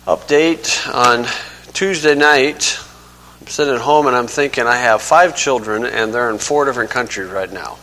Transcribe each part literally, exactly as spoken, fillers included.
Update on Tuesday night. I'm sitting at home and I'm thinking I have five children and they're in four different countries right now.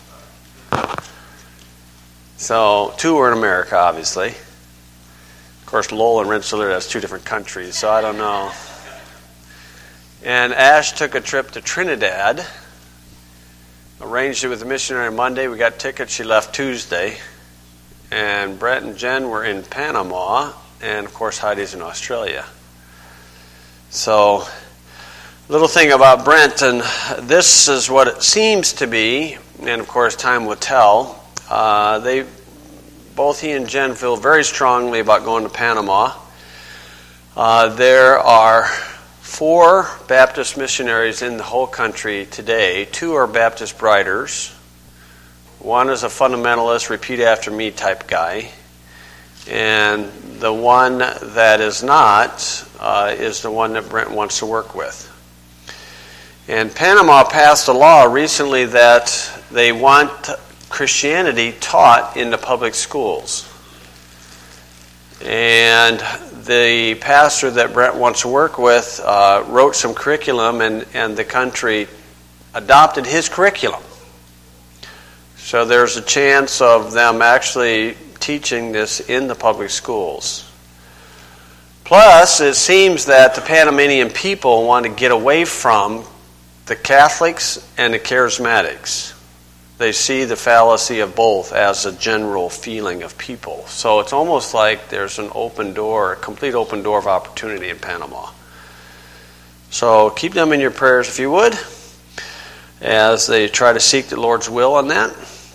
So two are in America, obviously. Of course, Lowell and Rensselaer, that's two different countries, so I don't know. And Ash took a trip to Trinidad. Arranged it with the missionary Monday. We got tickets. She left Tuesday. And Brett and Jen were in Panama. And, of course, Heidi's in Australia. So, little thing about Brent, and this is what it seems to be, and, of course, time will tell. Uh, they, both he and Jen feel very strongly about going to Panama. Uh, there are four Baptist missionaries in the whole country today. Two are Baptist Briders. One is a fundamentalist, repeat after me type guy. And the one that is not uh, is the one that Brent wants to work with. And Panama passed a law recently that they want Christianity taught in the public schools. And the pastor that Brent wants to work with uh, wrote some curriculum, and, and the country adopted his curriculum. So there's a chance of them actually teaching this in the public schools. Plus, it seems that the Panamanian people want to get away from the Catholics and the Charismatics. They see the fallacy of both as a general feeling of people. So it's almost like there's an open door, a complete open door of opportunity in Panama. So keep them in your prayers if you would, as they try to seek the Lord's will on that.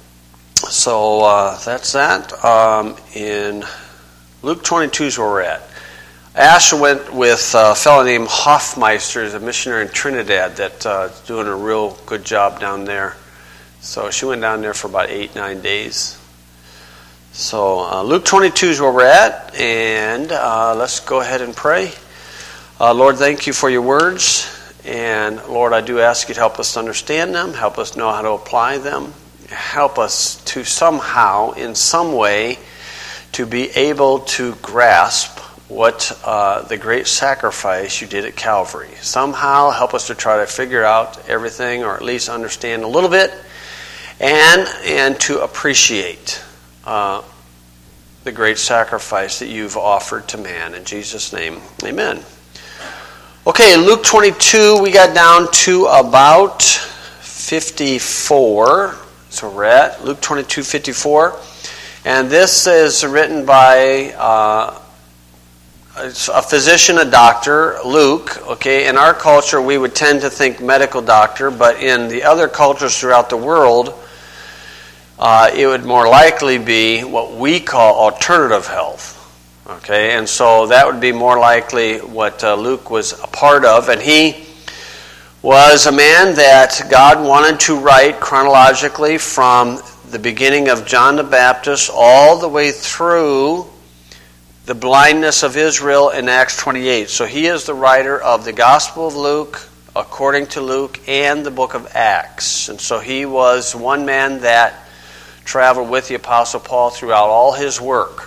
So uh, that's that. Um, in Luke twenty-two is where we're at. Ash went with a fellow named Hoffmeister, who's a missionary in Trinidad that's uh, doing a real good job down there. So she went down there for about eight, nine days. So uh, Luke twenty-two is where we're at, and uh, let's go ahead and pray. Uh, Lord, thank you for your words, and Lord, I do ask you to help us to understand them, help us know how to apply them, help us to somehow, in some way, to be able to grasp what uh, the great sacrifice you did at Calvary. Somehow help us to try to figure out everything, or at least understand a little bit, and and to appreciate uh, the great sacrifice that you've offered to man. In Jesus' name, amen. Okay, in Luke twenty-two, we got down to about fifty-four. So we're at Luke twenty-two, fifty-four. And this is written by uh, a physician, a doctor, Luke. Okay, in our culture, we would tend to think medical doctor, but in the other cultures throughout the world, uh, it would more likely be what we call alternative health. Okay, and so that would be more likely what uh, Luke was a part of, and he was a man that God wanted to write chronologically from the beginning of John the Baptist all the way through the blindness of Israel in Acts twenty-eight. So he is the writer of the Gospel of Luke, according to Luke, and the book of Acts. And so he was one man that traveled with the Apostle Paul throughout all his work.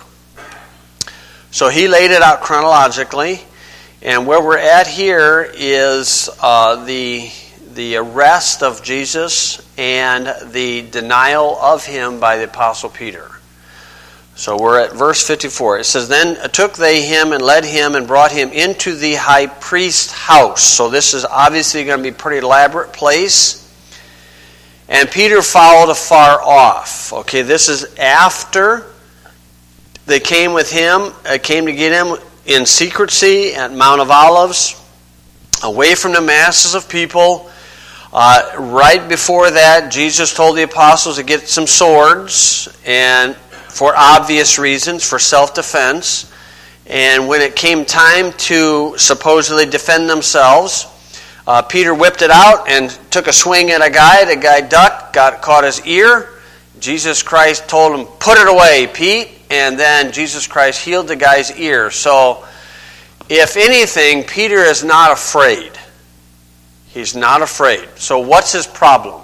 So he laid it out chronologically. And where we're at here is uh, the the arrest of Jesus and the denial of him by the Apostle Peter. So we're at verse fifty-four. It says, "Then took they him and led him and brought him into the high priest's house." So this is obviously going to be a pretty elaborate place. "And Peter followed afar off." Okay, this is after they came with him, uh, came to get him in secrecy at Mount of Olives, away from the masses of people. Uh, right before that, Jesus told the apostles to get some swords, and for obvious reasons, for self-defense. And when it came time to supposedly defend themselves, uh, Peter whipped it out and took a swing at a guy. The guy ducked, got caught his ear. Jesus Christ told him, "Put it away, Pete." And then Jesus Christ healed the guy's ear. So, if anything, Peter is not afraid. He's not afraid. So what's his problem?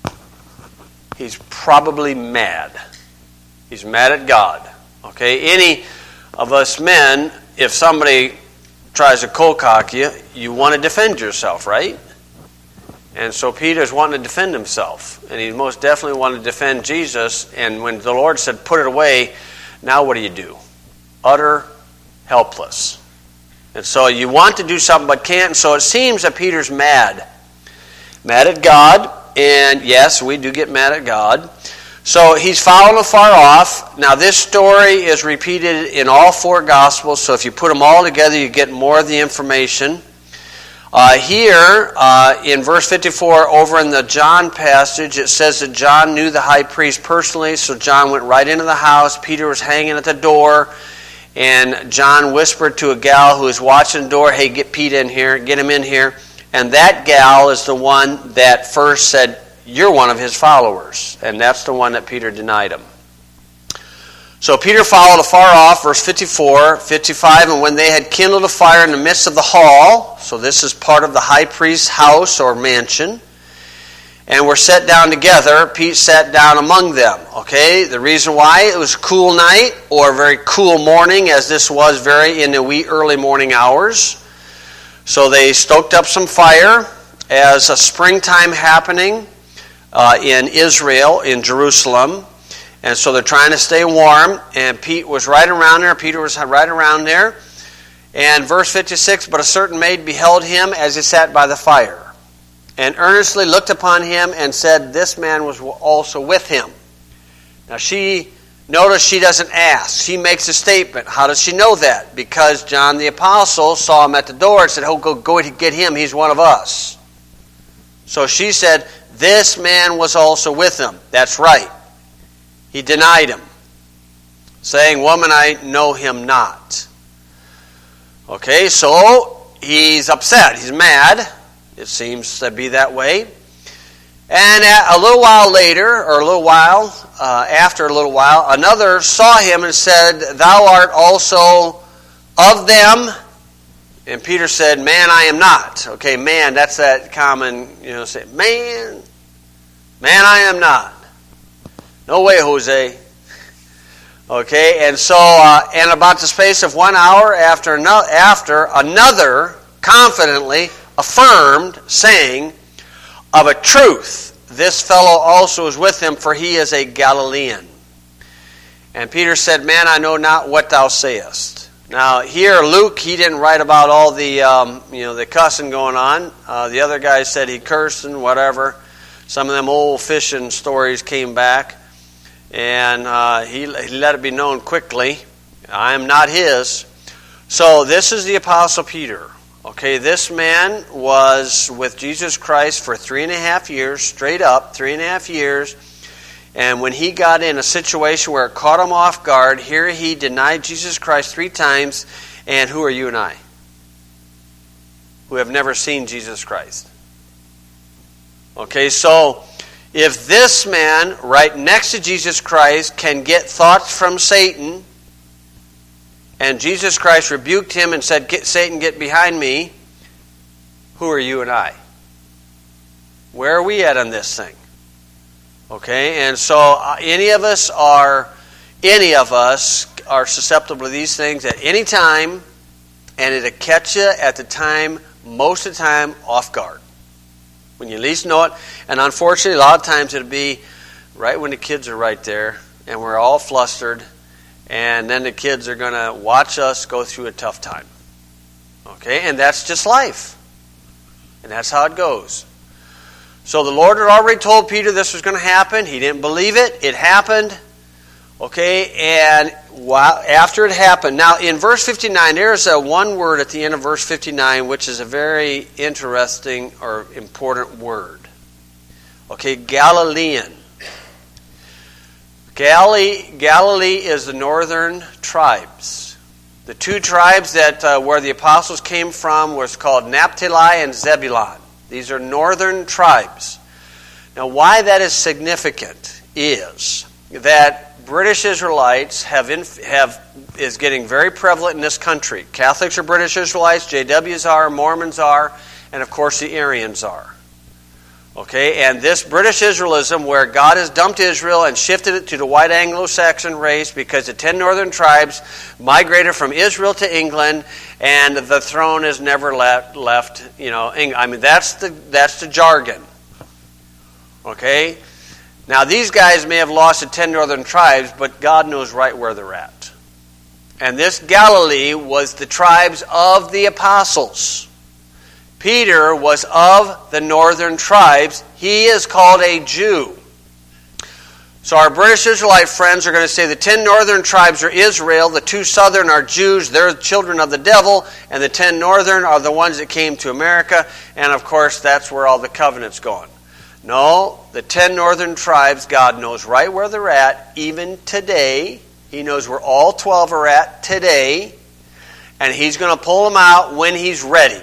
He's probably mad. He's mad at God. Okay? Any of us men, if somebody tries to cold cock you, you want to defend yourself, right? And so Peter's wanting to defend himself. And he most definitely wanted to defend Jesus. And when the Lord said, put it away, now what do you do? Utter helpless. And so you want to do something but can't. And so it seems that Peter's mad. Mad at God. And yes, we do get mad at God. So he's following afar off. Now this story is repeated in all four Gospels. So if you put them all together, you get more of the information. Uh, here, uh, in verse fifty-four, over in the John passage, it says that John knew the high priest personally. So John went right into the house. Peter was hanging at the door. And John whispered to a gal who was watching the door, hey, get Pete in here, get him in here. And that gal is the one that first said, you're one of his followers. And that's the one that Peter denied him. So Peter followed afar off, verse fifty-four, fifty-five, and when they had kindled a fire in the midst of the hall, so this is part of the high priest's house or mansion, and were set down together, Pete sat down among them. Okay, the reason why, it was a cool night or a very cool morning, as this was very in the wee early morning hours. So they stoked up some fire as a springtime happening uh, in Israel, in Jerusalem. And so they're trying to stay warm. And Pete was right around there. Peter was right around there. And verse fifty-six, but a certain maid beheld him as he sat by the fire, and earnestly looked upon him and said, this man was also with him. Now she, notice she doesn't ask. She makes a statement. How does she know that? Because John the Apostle saw him at the door and said, oh, go, go get him. He's one of us. So she said, this man was also with him. That's right. He denied him, saying, woman, I know him not. Okay, so he's upset. He's mad. It seems to be that way. And a little while later, or a little while, uh, after a little while, another saw him and said, thou art also of them. And Peter said, man, I am not. Okay, man, that's that common, you know, say, man, man, I am not. No way, Jose. Okay, and so, uh, and about the space of one hour after, no, after another confidently affirmed, saying, of a truth, this fellow also is with him, for he is a Galilean. And Peter said, man, I know not what thou sayest. Now, here, Luke, he didn't write about all the, um, you know, the cussing going on. Uh, the other guy said he cursed and whatever. Some of them old fishing stories came back. And uh, he, he let it be known quickly, I am not his. So this is the Apostle Peter. Okay, this man was with Jesus Christ for three and a half years, straight up, three and a half years. And when he got in a situation where it caught him off guard, here he denied Jesus Christ three times. And who are you and I? Who have never seen Jesus Christ. Okay, so if this man right next to Jesus Christ can get thoughts from Satan, and Jesus Christ rebuked him and said, get, Satan, get behind me, who are you and I? Where are we at on this thing? Okay, and so uh, any of us are, any of us are susceptible to these things at any time, and it'll catch you at the time, most of the time, off guard. When you least know it. And unfortunately, a lot of times it'll be right when the kids are right there, and we're all flustered, and then the kids are going to watch us go through a tough time. Okay, and that's just life. And that's how it goes. So the Lord had already told Peter this was going to happen. He didn't believe it. It happened. Okay, and while, after it happened, now in verse fifty-nine, there's a one word at the end of verse fifty-nine, which is a very interesting or important word. Okay, Galilean. Galilee, Galilee is the northern tribes. The two tribes that uh, where the apostles came from was called Naphtali and Zebulun. These are northern tribes. Now, why that is significant is that British Israelites have in, have is getting very prevalent in this country. Catholics are British Israelites, J Ws are, Mormons are, and of course the Arians are. Okay, and this British Israelism, where God has dumped Israel and shifted it to the white Anglo-Saxon race because the ten northern tribes migrated from Israel to England, and the throne has never left. left you know, England. I mean, that's the that's the jargon. Okay, now these guys may have lost the ten northern tribes, but God knows right where they're at. And this Galilee was the tribes of the apostles. Peter was of the northern tribes. He is called a Jew. So our British Israelite friends are going to say the ten northern tribes are Israel, the two southern are Jews, they're children of the devil, and the ten northern are the ones that came to America, and of course that's where all the covenant's going. No, the ten northern tribes, God knows right where they're at, even today. He knows where all twelve are at today, and He's going to pull them out when He's ready.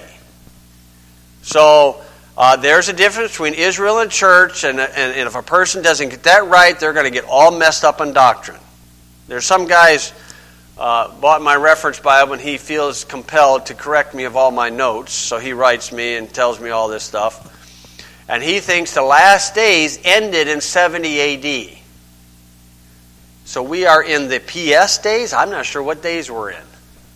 So uh, there's a difference between Israel and church, and, and, and if a person doesn't get that right, they're going to get all messed up on doctrine. There's some guys uh, bought my reference Bible, and he feels compelled to correct me of all my notes, so he writes me and tells me all this stuff. And he thinks the last days ended in seventy A D. So we are in the P S days? I'm not sure what days we're in.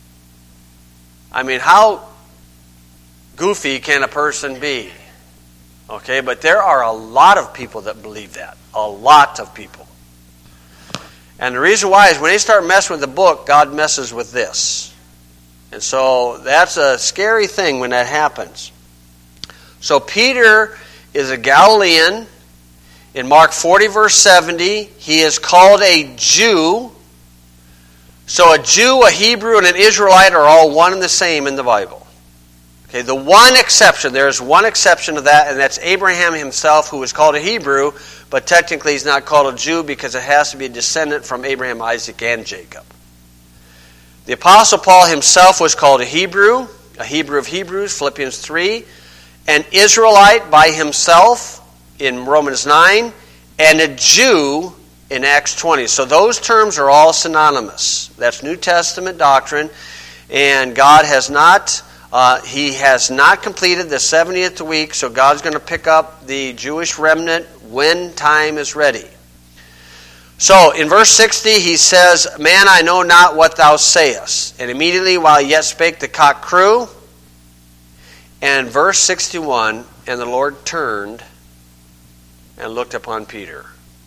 I mean, how goofy can a person be? Okay, but there are a lot of people that believe that. A lot of people. And the reason why is when they start messing with the book, God messes with this. And so that's a scary thing when that happens. So Peter is a Galilean. In Mark forty, verse seventy, he is called a Jew. So a Jew, a Hebrew, and an Israelite are all one and the same in the Bible. Okay, the one exception, there's one exception to that, and that's Abraham himself, who was called a Hebrew, but technically he's not called a Jew because it has to be a descendant from Abraham, Isaac, and Jacob. The Apostle Paul himself was called a Hebrew, a Hebrew of Hebrews, Philippians three, an Israelite by himself in Romans nine, and a Jew in Acts twenty. So those terms are all synonymous. That's New Testament doctrine, and God has not... Uh, he has not completed the seventieth week, so God's going to pick up the Jewish remnant when time is ready. So, in verse sixty, he says, Man, I know not what thou sayest. And immediately while he yet spake, the cock crew. And verse sixty-one, and the Lord turned and looked upon Peter.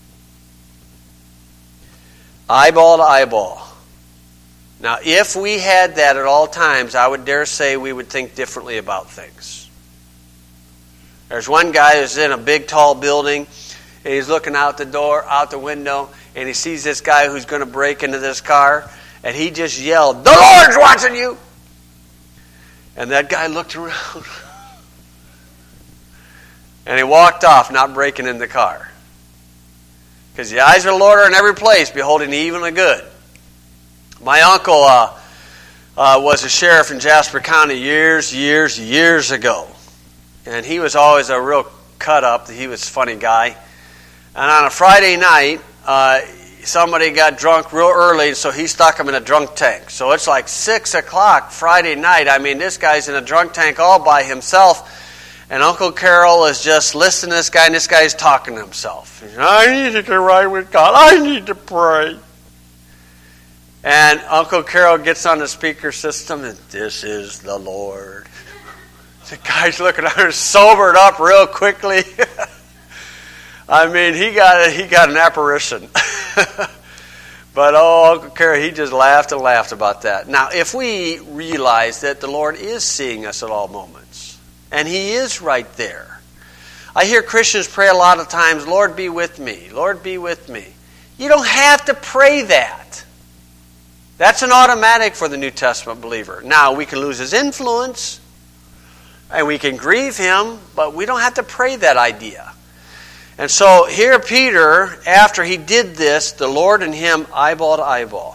Eyeball to eyeball. Now, if we had that at all times, I would dare say we would think differently about things. There's one guy who's in a big, tall building, and he's looking out the door, out the window, and he sees this guy who's going to break into this car, and he just yelled, "The Lord's watching you!" And that guy looked around, and he walked off, not breaking in the car. Because the eyes of the Lord are in every place, beholding the evil and the good. My uncle uh, uh, was a sheriff in Jasper County years, years, years ago. And he was always a real cut-up. He was a funny guy. And on a Friday night, uh, somebody got drunk real early, so he stuck him in a drunk tank. So it's like six o'clock Friday night. I mean, this guy's in a drunk tank all by himself. And Uncle Carol is just listening to this guy, and this guy's talking to himself. He's, I need to get right with God. I need to pray. And Uncle Carol gets on the speaker system, and this is the Lord. The guy's looking at her, sobered up real quickly. I mean, he got a, he got an apparition. But oh, Uncle Carol, he just laughed and laughed about that. Now, if we realize that the Lord is seeing us at all moments, and He is right there. I hear Christians pray a lot of times, Lord, be with me. Lord, be with me. You don't have to pray that. That's an automatic for the New Testament believer. Now, we can lose his influence, and we can grieve him, but we don't have to pray that idea. And so here Peter, after he did this, the Lord and him eyeball to eyeball.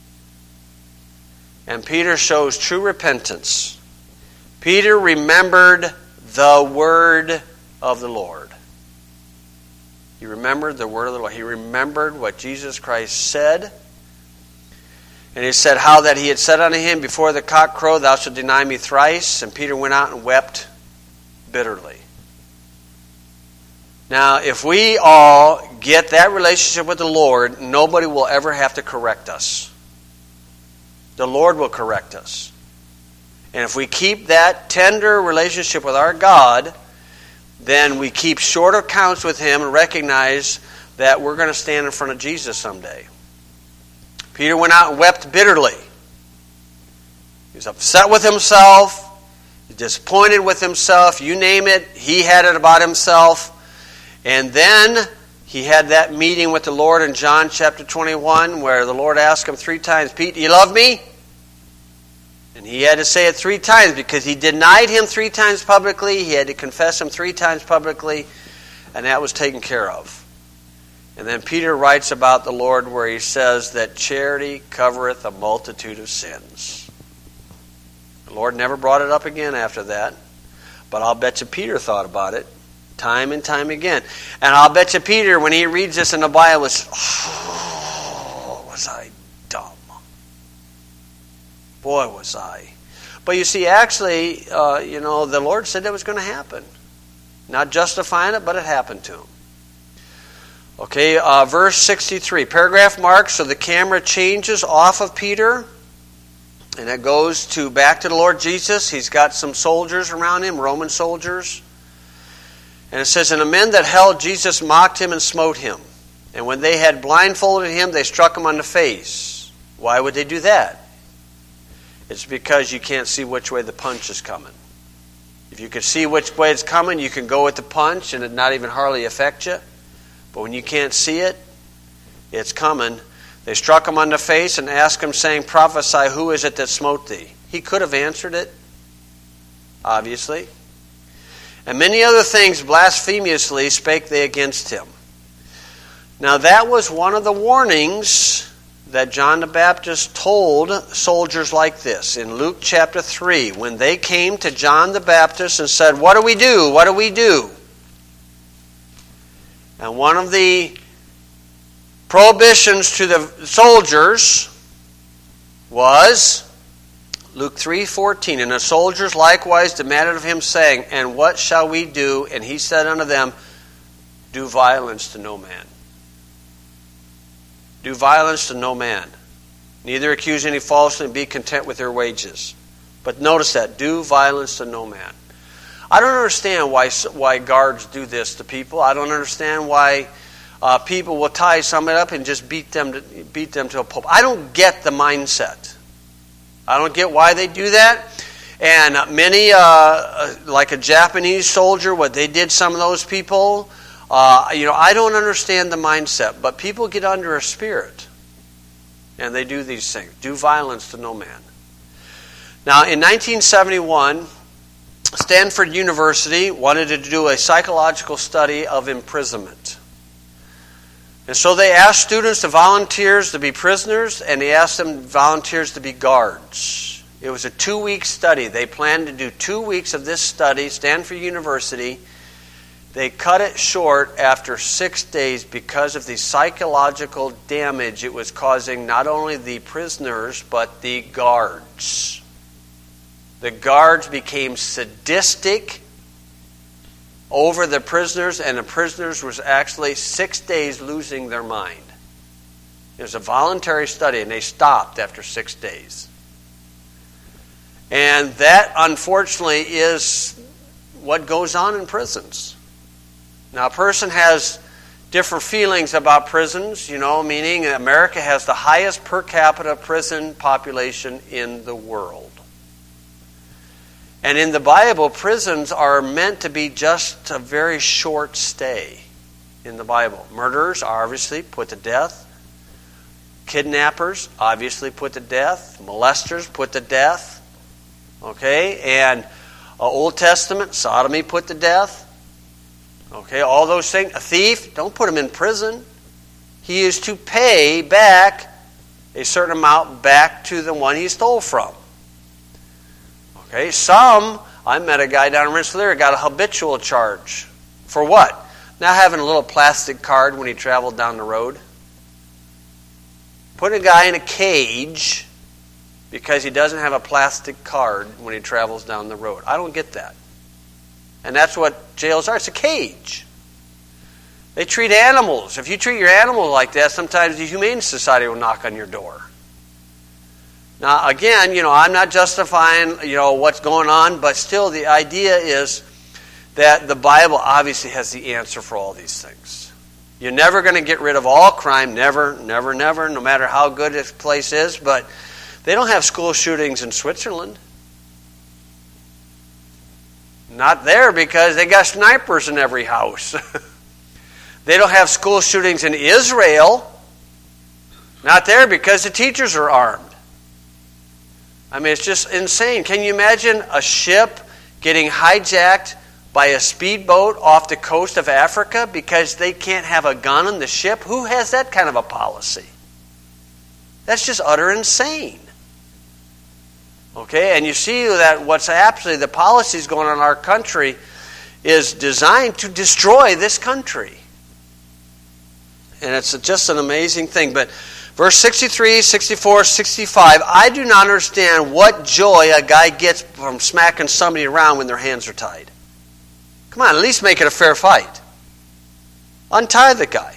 And Peter shows true repentance. Peter remembered the word of the Lord. He remembered the word of the Lord. He remembered what Jesus Christ said. And he said, how that he had said unto him, before the cock crow, thou shalt deny me thrice. And Peter went out and wept bitterly. Now, if we all get that relationship with the Lord, nobody will ever have to correct us. The Lord will correct us. And if we keep that tender relationship with our God, then we keep short accounts with Him and recognize that we're going to stand in front of Jesus someday. Peter went out and wept bitterly. He was upset with himself, disappointed with himself, you name it, he had it about himself. And then he had that meeting with the Lord in John chapter twenty-one where the Lord asked him three times, Pete, do you love me? And he had to say it three times because he denied him three times publicly. He had to confess him three times publicly, and that was taken care of. And then Peter writes about the Lord where he says that charity covereth a multitude of sins. The Lord never brought it up again after that, but I'll bet you Peter thought about it time and time again. And I'll bet you Peter, when he reads this in the Bible, is, oh, was I dumb. Boy, was I. But you see, actually, uh, you know, the Lord said that was going to happen. Not justifying it, but it happened to him. Okay, uh, verse sixty-three. Paragraph mark, so the camera changes off of Peter, and it goes to back to the Lord Jesus. He's got some soldiers around him, Roman soldiers. And it says, and the men that held Jesus mocked him and smote him. And when they had blindfolded him, they struck him on the face. Why would they do that? It's because you can't see which way the punch is coming. If you could see which way it's coming, you can go with the punch and it not even hardly affect you. But when you can't see it, it's coming. They struck him on the face and asked him, saying, prophesy, who is it that smote thee? He could have answered it, obviously. And many other things blasphemously spake they against him. Now that was one of the warnings that John the Baptist told soldiers like this in Luke chapter three, when they came to John the Baptist and said, what do we do? What do we do? And one of the prohibitions to the soldiers was Luke three fourteen, and the soldiers likewise demanded of him, saying, and what shall we do? And he said unto them, do violence to no man. Do violence to no man. Neither accuse any falsely, and be content with their wages. But notice that, do violence to no man. I don't understand why why guards do this to people. I don't understand why uh, people will tie somebody up and just beat them to, beat them to a pulp. I don't get the mindset. I don't get why they do that. And many, uh, like a Japanese soldier, what they did, some of those people, uh, you know, I don't understand the mindset. But people get under a spirit, and they do these things. Do violence to no man. Now, in nineteen seventy-one, Stanford University wanted to do a psychological study of imprisonment. And so they asked students to volunteers to be prisoners, and they asked them volunteers to be guards. It was a two-week study. They planned to do two weeks of this study, Stanford University. They cut it short after six days because of the psychological damage it was causing not only the prisoners, but the guards. The guards became sadistic over the prisoners, and the prisoners was actually six days losing their mind. It was a voluntary study, and they stopped after six days. And that, unfortunately, is what goes on in prisons. Now, a person has different feelings about prisons, you know, meaning America has the highest per capita prison population in the world. And in the Bible, prisons are meant to be just a very short stay in the Bible. Murderers are obviously put to death. Kidnappers obviously put to death. Molesters put to death. Okay? And uh, Old Testament, sodomy put to death. Okay? All those things. A thief, don't put him in prison. He is to pay back a certain amount back to the one he stole from. Okay, some, I met a guy down in Rensselaer, got a habitual charge. For what? Not having a little plastic card when he traveled down the road. Put a guy in a cage because he doesn't have a plastic card when he travels down the road. I don't get that. And that's what jails are. It's a cage. They treat animals. If you treat your animal like that, sometimes the Humane Society will knock on your door. Now, again, you know, I'm not justifying, you know, what's going on, but still the idea is that the Bible obviously has the answer for all these things. You're never going to get rid of all crime, never, never, never, no matter how good this place is, but they don't have school shootings in Switzerland. Not there because they got snipers in every house. They don't have school shootings in Israel. Not there because the teachers are armed. I mean, it's just insane. Can you imagine a ship getting hijacked by a speedboat off the coast of Africa because they can't have a gun on the ship? Who has that kind of a policy? That's just utter insane. Okay, and you see that what's absolutely the policies going on in our country is designed to destroy this country. And it's just an amazing thing. But verse sixty-three, sixty-four, sixty-five, I do not understand what joy a guy gets from smacking somebody around when their hands are tied. Come on, at least make it a fair fight. Untie the guy.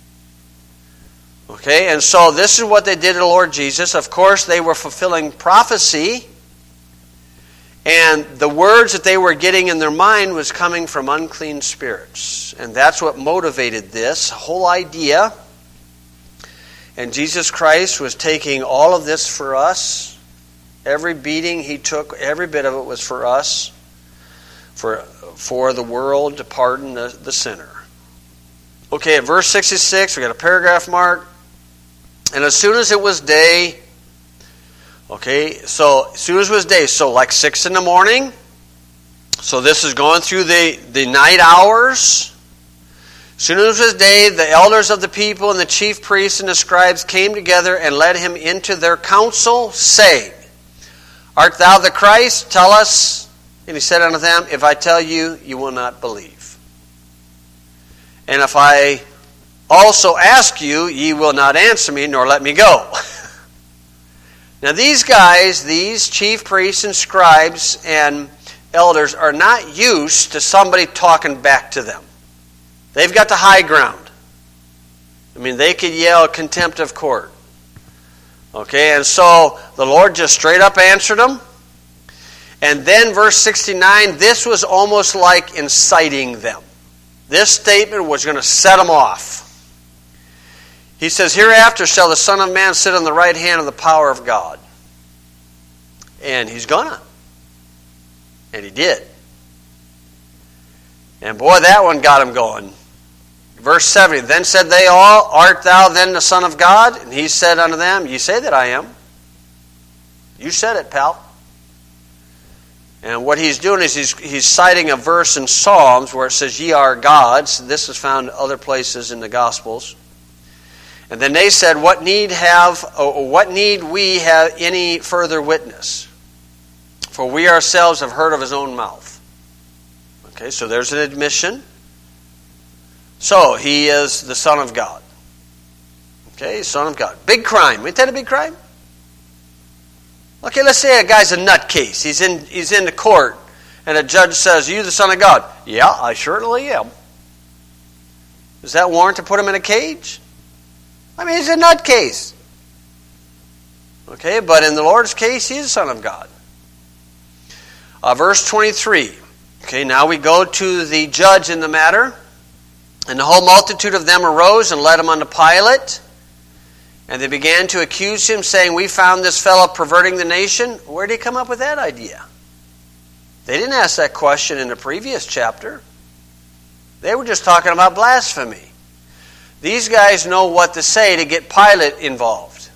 Okay, and so this is what they did to the Lord Jesus. Of course, they were fulfilling prophecy. And the words that they were getting in their mind was coming from unclean spirits. And that's what motivated this whole idea. And Jesus Christ was taking all of this for us. Every beating he took, every bit of it was for us. For, for the world to pardon the, the sinner. Okay, at verse sixty-six, we got a paragraph mark. And as soon as it was day, okay, so as soon as it was day, so like six in the morning, so this is going through the, the night hours. As soon as it was day, the elders of the people and the chief priests and the scribes came together and led him into their council, saying, Art thou the Christ? Tell us. And he said unto them, If I tell you, you will not believe. And if I also ask you, ye will not answer me, nor let me go. Now these guys, these chief priests and scribes and elders are not used to somebody talking back to them. They've got the high ground. I mean, they could yell contempt of court. Okay, and so the Lord just straight up answered them. And then verse sixty-nine, this was almost like inciting them. This statement was going to set them off. He says, Hereafter shall the Son of Man sit on the right hand of the power of God. And he's gonna. And he did. And boy, that one got him going. Verse seventy, Then said they all, Art thou then the Son of God? And he said unto them, Ye say that I am. You said it, pal. And what he's doing is he's, he's citing a verse in Psalms where it says, Ye are gods. This is found other places in the Gospels. And then they said, What need have, or what need we have any further witness? For we ourselves have heard of his own mouth. Okay, so there's an admission. So he is the Son of God. Okay, Son of God. Big crime. Ain't that a big crime? Okay, let's say a guy's a nutcase. He's in he's in the court, and a judge says, You the Son of God? Yeah, I certainly am. Does that warrant to put him in a cage? I mean, he's a nutcase. Okay, but in the Lord's case, he's the Son of God. Uh, verse twenty-three. Okay, now we go to the judge in the matter. And the whole multitude of them arose and led him unto Pilate. And they began to accuse him, saying, We found this fellow perverting the nation. Where did he come up with that idea? They didn't ask that question in the previous chapter. They were just talking about blasphemy. These guys know what to say to get Pilate involved.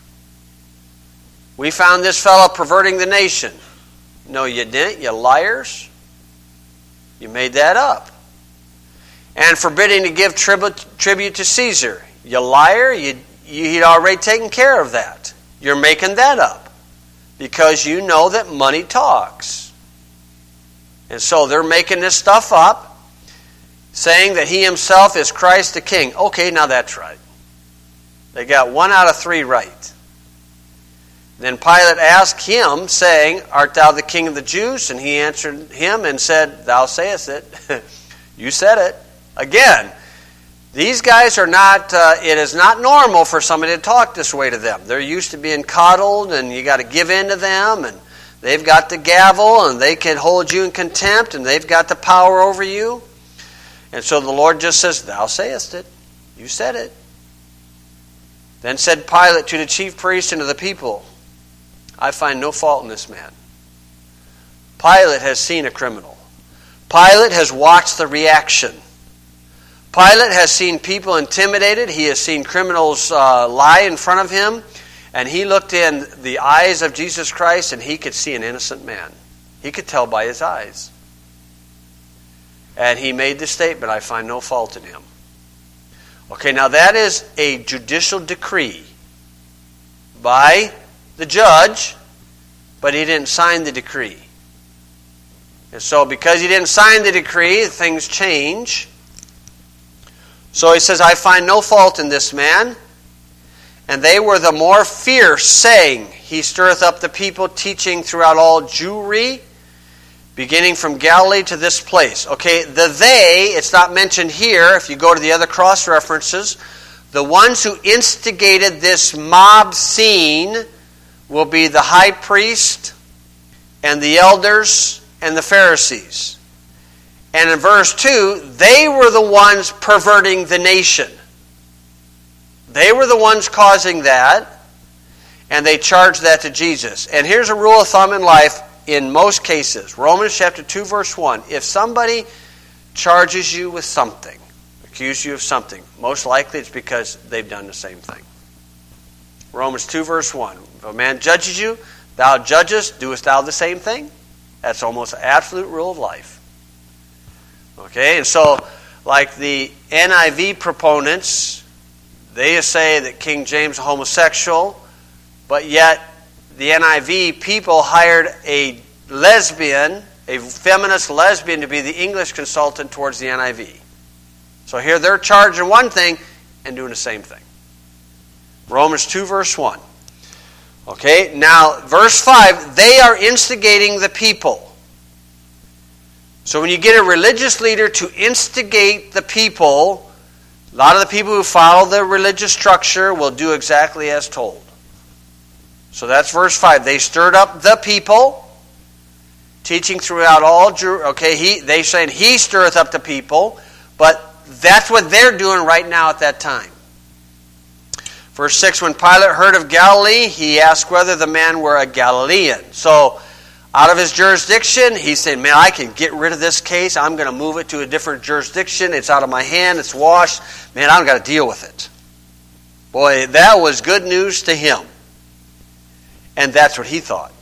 We found this fellow perverting the nation. No, you didn't, you liars. You made that up. And forbidding to give tribute, tribute to Caesar. You liar, you You, he'd already taken care of that. You're making that up because you know that money talks. And so they're making this stuff up, saying that he himself is Christ the King. Okay, now that's right. They got one out of three right. Then Pilate asked him, saying, Art thou the King of the Jews? And he answered him and said, Thou sayest it. You said it. Again, These guys are not, uh, it is not normal for somebody to talk this way to them. They're used to being coddled, and you got to give in to them, and they've got the gavel, and they can hold you in contempt, and they've got the power over you. And so the Lord just says, thou sayest it. You said it. Then said Pilate to the chief priests and to the people, I find no fault in this man. Pilate has seen a criminal. Pilate has watched the reaction. Pilate has seen people intimidated. He has seen criminals uh, lie in front of him. And he looked in the eyes of Jesus Christ, and he could see an innocent man. He could tell by his eyes. And he made the statement, I find no fault in him. Okay, now that is a judicial decree by the judge, but he didn't sign the decree. And so because he didn't sign the decree, things change. So he says, I find no fault in this man. And they were the more fierce, saying, he stirreth up the people, teaching throughout all Jewry, beginning from Galilee to this place. Okay, the they, it's not mentioned here. If you go to the other cross references, the ones who instigated this mob scene will be the high priest and the elders and the Pharisees. And in verse two, they were the ones perverting the nation. They were the ones causing that, and they charged that to Jesus. And here's a rule of thumb in life in most cases. Romans chapter two, verse one. If somebody charges you with something, accuse you of something, most likely it's because they've done the same thing. Romans two, verse one. If a man judges you, thou judgest, doest thou the same thing? That's almost an absolute rule of life. Okay, and so like the N I V proponents, they say that King James is homosexual, but yet the N I V people hired a lesbian, a feminist lesbian, to be the English consultant towards the N I V. So here they're charging one thing and doing the same thing. Romans two, verse one. Okay, now verse five, they are instigating the people. So when you get a religious leader to instigate the people, a lot of the people who follow the religious structure will do exactly as told. So that's verse five. They stirred up the people, teaching throughout all Jerusalem. Okay, he, they saying he stirreth up the people, but that's what they're doing right now at that time. Verse six, when Pilate heard of Galilee, he asked whether the man were a Galilean. So out of his jurisdiction, he's saying, man, I can get rid of this case. I'm going to move it to a different jurisdiction. It's out of my hand. It's washed. Man, I've got to deal with it. Boy, that was good news to him. And that's what he thought.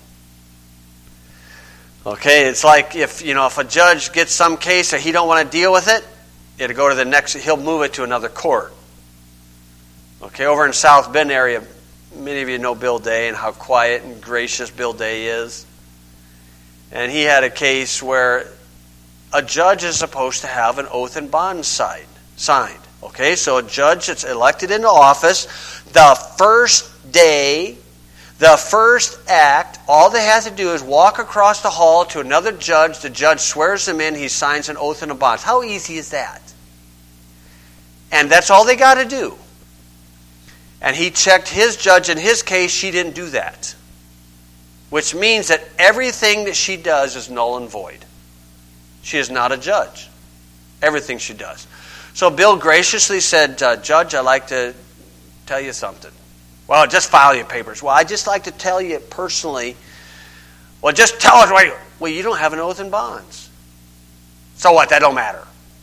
Okay, it's like if, you know, if a judge gets some case that he don't want to deal with it, it'll go to the next, he'll move it to another court. Okay, over in South Bend area, many of you know Bill Day and how quiet and gracious Bill Day is. And he had a case where a judge is supposed to have an oath and bond signed. signed. Okay, so a judge that's elected into office, the first day, the first act, all they have to do is walk across the hall to another judge. The judge swears them in. He signs an oath and a bond. How easy is that? And that's all they got to do. And he checked his judge in his case. She didn't do that. Which means that everything that she does is null and void. She is not a judge. Everything she does. So Bill graciously said, uh, Judge, I'd like to tell you something. Well, just file your papers. Well, I'd just like to tell you personally. Well, just tell us. Why. Well, you don't have an oath and bonds. So what? That don't matter.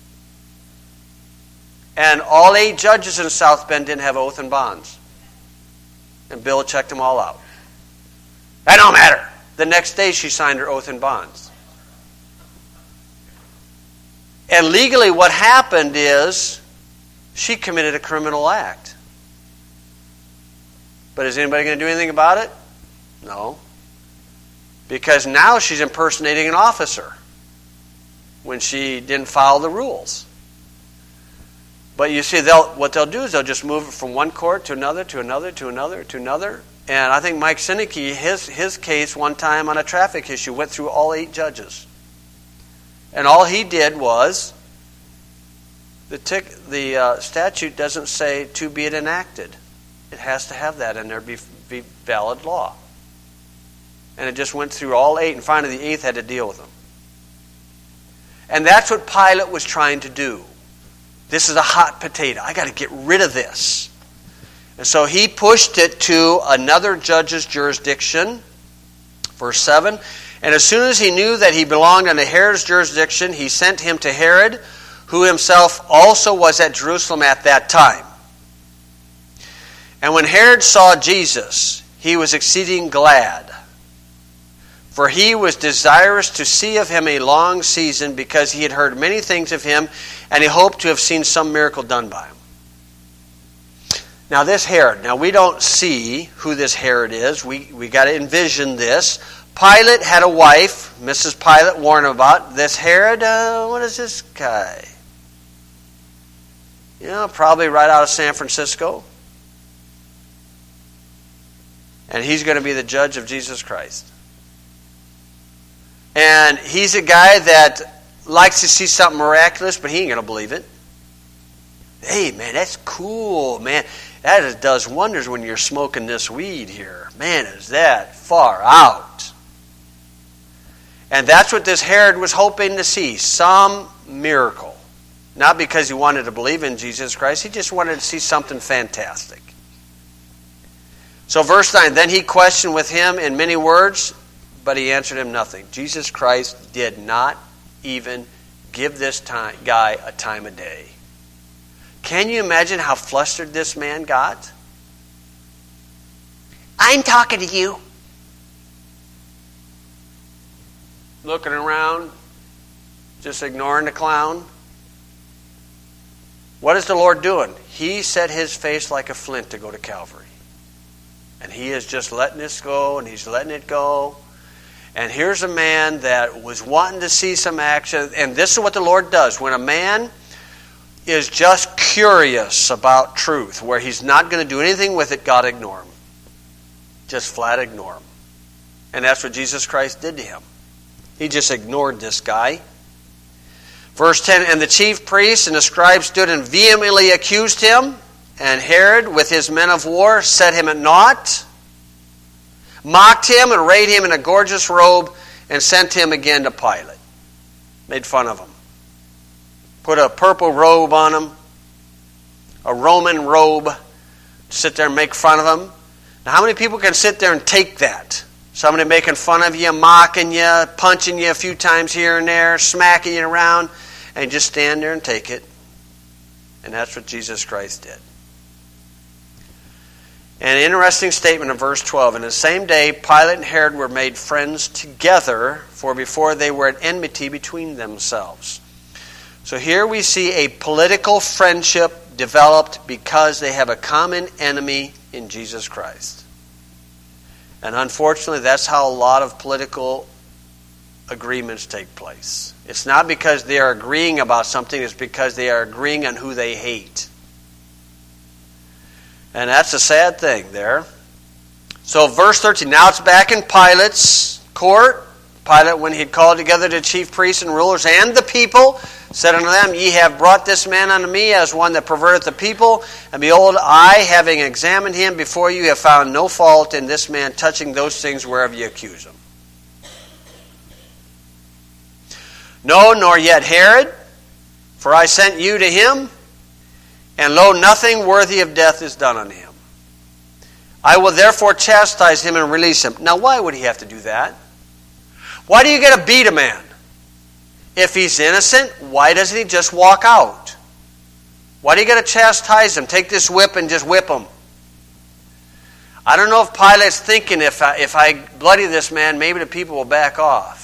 And all eight judges in South Bend didn't have oath and bonds. And Bill checked them all out. That don't matter. The next day she signed her oath and bonds. And legally what happened is she committed a criminal act. But is anybody going to do anything about it? No. Because now she's impersonating an officer when she didn't follow the rules. But you see, they'll, what they'll do is they'll just move it from one court to another, to another, to another, to another. And I think Mike Sinicki, his, his case one time on a traffic issue went through all eight judges. And all he did was The, tic, the uh, statute doesn't say to be it enacted. It has to have that in there to be, be valid law. And it just went through all eight, and finally the eighth had to deal with them. And that's what Pilate was trying to do. This is a hot potato. I got to get rid of this. And so he pushed it to another judge's jurisdiction. Verse seven. And as soon as he knew that he belonged under Herod's jurisdiction, he sent him to Herod, who himself also was at Jerusalem at that time. And when Herod saw Jesus, he was exceeding glad, for he was desirous to see of him a long season, because he had heard many things of him, and he hoped to have seen some miracle done by him. Now this Herod, now we don't see who this Herod is. We we got to envision this. Pilate had a wife, Missus Pilate warned him about. This Herod, uh, what is this guy? You know, probably right out of San Francisco. And he's going to be the judge of Jesus Christ. And he's a guy that likes to see something miraculous, but he ain't going to believe it. Hey, man, that's cool, man. That is, does wonders when you're smoking this weed here. Man, is that far out. And that's what this Herod was hoping to see, some miracle. Not because he wanted to believe in Jesus Christ, he just wanted to see something fantastic. So verse nine, then he questioned with him in many words, but he answered him nothing. Jesus Christ did not even give this time, guy a time of day. Can you imagine how flustered this man got? I'm talking to you. Looking around, just ignoring the clown. What is the Lord doing? He set his face like a flint to go to Calvary. And he is just letting this go, and he's letting it go. And here's a man that was wanting to see some action. And this is what the Lord does. When a man is just curious about truth, where he's not going to do anything with it, God ignore him. Just flat ignore him. And that's what Jesus Christ did to him. He just ignored this guy. Verse ten, and the chief priests and the scribes stood and vehemently accused him, and Herod with his men of war set him at naught, mocked him and arrayed him in a gorgeous robe, and sent him again to Pilate. Made fun of him. Put a purple robe on him, a Roman robe, sit there and make fun of him. Now how many people can sit there and take that? Somebody making fun of you, mocking you, punching you a few times here and there, smacking you around, and just stand there and take it. And that's what Jesus Christ did. An interesting statement in verse twelve. In the same day, Pilate and Herod were made friends together, for before they were at enmity between themselves. So here we see a political friendship developed because they have a common enemy in Jesus Christ. And unfortunately, that's how a lot of political agreements take place. It's not because they are agreeing about something, it's because they are agreeing on who they hate. And that's a sad thing there. So verse thirteen, now it's back in Pilate's court. Pilate, when he had called together the chief priests and rulers and the people, said unto them, Ye have brought this man unto me as one that perverteth the people. And behold, I, having examined him before you, have found no fault in this man touching those things whereof ye accuse him. No, nor yet Herod, for I sent you to him, and lo, nothing worthy of death is done unto him. I will therefore chastise him and release him. Now, why would he have to do that? Why do you get to beat a man? If he's innocent, why doesn't he just walk out? Why do you got to chastise him? Take this whip and just whip him. I don't know if Pilate's thinking, if I, if I bloody this man, maybe the people will back off.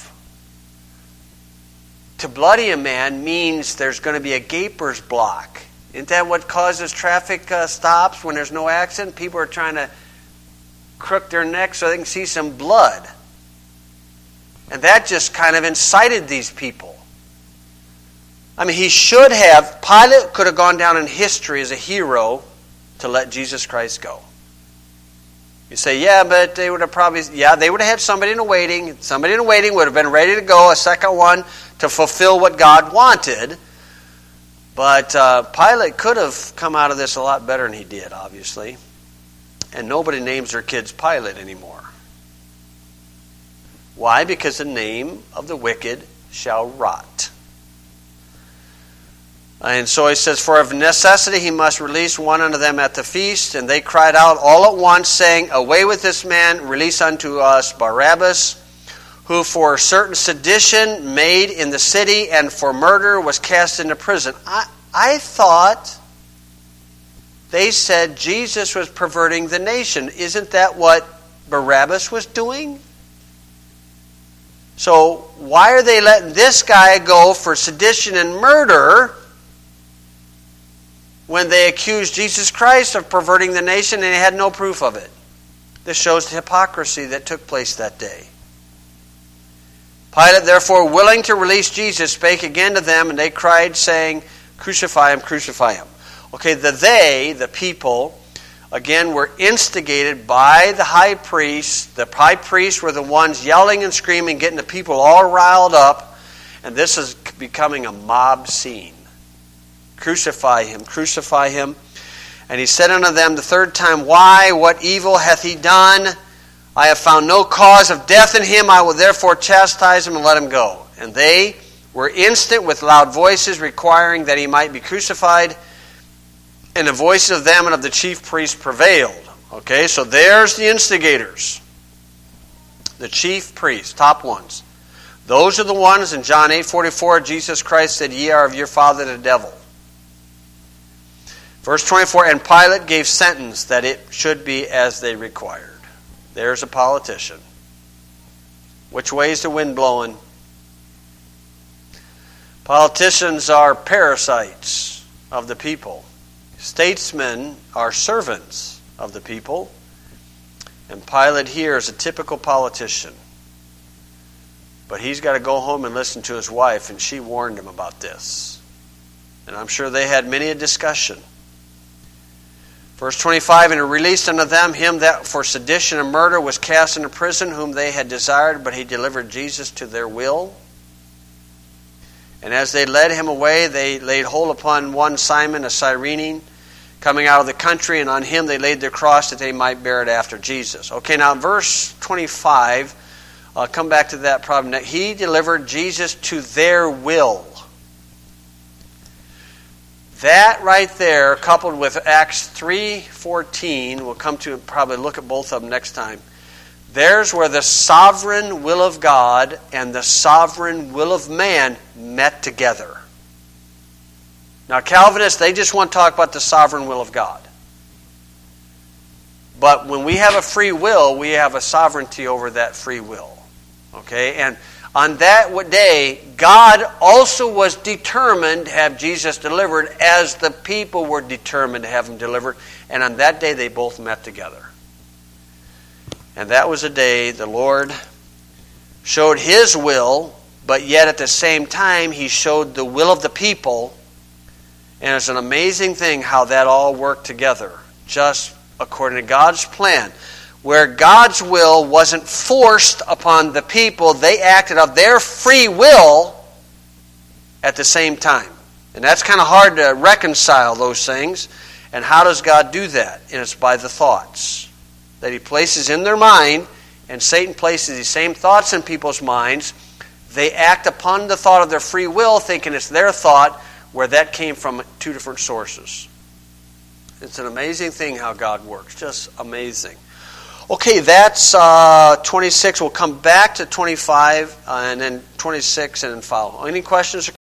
To bloody a man means there's going to be a gaper's block. Isn't that what causes traffic uh, stops when there's no accident? People are trying to crook their neck so they can see some blood. And that just kind of incited these people. I mean, he should have, Pilate could have gone down in history as a hero to let Jesus Christ go. You say, yeah, but they would have probably, yeah, they would have had somebody in a waiting. Somebody in a waiting would have been ready to go, a second one, to fulfill what God wanted. But uh, Pilate could have come out of this a lot better than he did, obviously. And nobody names their kids Pilate anymore. Why? Because the name of the wicked shall rot. And so he says, for of necessity he must release one unto them at the feast. And they cried out all at once, saying, away with this man, release unto us Barabbas, who for certain sedition made in the city and for murder was cast into prison. I, I thought they said Jesus was perverting the nation. Isn't that what Barabbas was doing? So why are they letting this guy go for sedition and murder when they accused Jesus Christ of perverting the nation and he had no proof of it? This shows the hypocrisy that took place that day. Pilate, therefore, willing to release Jesus, spake again to them, and they cried, saying, crucify him, crucify him. Okay, the they, the people, again, were instigated by the high priest. The high priests were the ones yelling and screaming, getting the people all riled up. And this is becoming a mob scene. Crucify him, crucify him. And he said unto them the third time, why, what evil hath he done? I have found no cause of death in him. I will therefore chastise him and let him go. And they were instant with loud voices, requiring that he might be crucified. And the voices of them and of the chief priests prevailed. Okay, so there's the instigators. The chief priests, top ones. Those are the ones in John eight forty-four, Jesus Christ said, ye are of your father the devil. Verse twenty-four, and Pilate gave sentence that it should be as they required. There's a politician. Which way is the wind blowing? Politicians are parasites of the people. Statesmen are servants of the people. And Pilate here is a typical politician. But he's got to go home and listen to his wife, and she warned him about this. And I'm sure they had many a discussion. Verse twenty-five, and he released unto them him that for sedition and murder was cast into prison, whom they had desired, but he delivered Jesus to their will. And as they led him away, they laid hold upon one Simon, a Cyrene, coming out of the country, and on him they laid their cross that they might bear it after Jesus. Okay, now verse twenty-five, I'll come back to that problem next. He delivered Jesus to their will. That right there, coupled with Acts three fourteen, we'll come to probably look at both of them next time. There's where the sovereign will of God and the sovereign will of man met together. Now, Calvinists, they just want to talk about the sovereign will of God. But when we have a free will, we have a sovereignty over that free will. Okay? And on that day, God also was determined to have Jesus delivered as the people were determined to have him delivered. And on that day, they both met together. And that was a day the Lord showed his will, but yet at the same time, he showed the will of the people. And it's an amazing thing how that all worked together, just according to God's plan. Where God's will wasn't forced upon the people, they acted of their free will at the same time. And that's kind of hard to reconcile those things. And how does God do that? And it's by the thoughts that he places in their mind, and Satan places these same thoughts in people's minds. They act upon the thought of their free will, thinking it's their thought, where that came from two different sources. It's an amazing thing how God works. Just amazing. Okay, that's uh, twenty-six. We'll come back to twenty-five uh, and then twenty-six and follow. Any questions?